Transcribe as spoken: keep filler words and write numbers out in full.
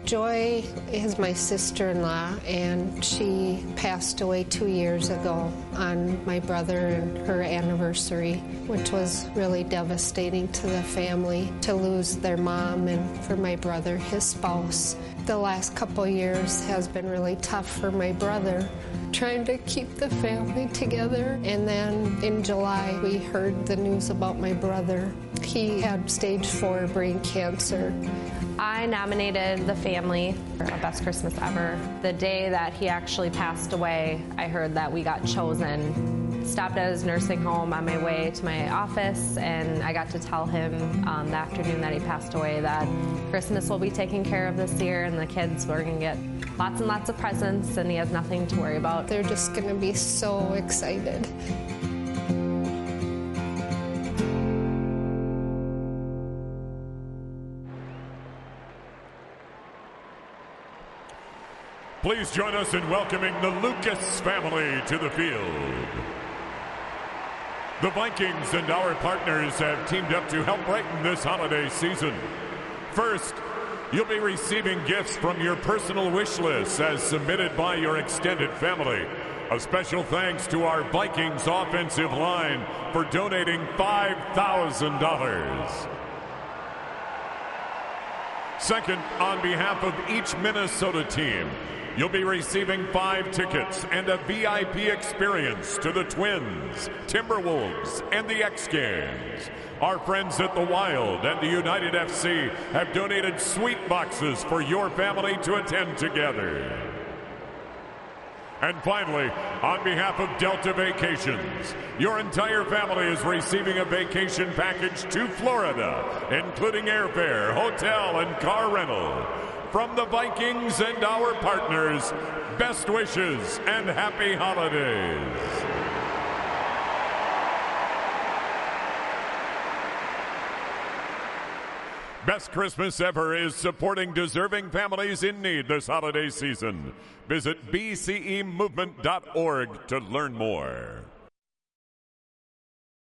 Joy is my sister-in-law, and she passed away two years ago on my brother and her anniversary, which was really devastating to the family to lose their mom, and for my brother, his spouse. The last couple years has been really tough for my brother, trying to keep the family together. And then in July, we heard the news about my brother. He had stage four brain cancer. I nominated the family for a Best Christmas Ever. The day that he actually passed away, I heard that we got chosen. Stopped at his nursing home on my way to my office, and I got to tell him um, the afternoon that he passed away that Christmas will be taken care of this year, and the kids were going to get lots and lots of presents, and he has nothing to worry about. They're just going to be so excited. Please join us in welcoming the Lucas family to the field. The Vikings and our partners have teamed up to help brighten this holiday season. First, you'll be receiving gifts from your personal wish list as submitted by your extended family. A special thanks to our Vikings offensive line for donating five thousand dollars. Second, on behalf of each Minnesota team, you'll be receiving five tickets and a V I P experience to the Twins, Timberwolves, and the X-Games. Our friends at the Wild and the United F C have donated suite boxes for your family to attend together. And finally, on behalf of Delta Vacations, your entire family is receiving a vacation package to Florida, including airfare, hotel, and car rental. From the Vikings and our partners, best wishes and happy holidays. Best Christmas Ever is supporting deserving families in need this holiday season. Visit b c e movement dot org to learn more.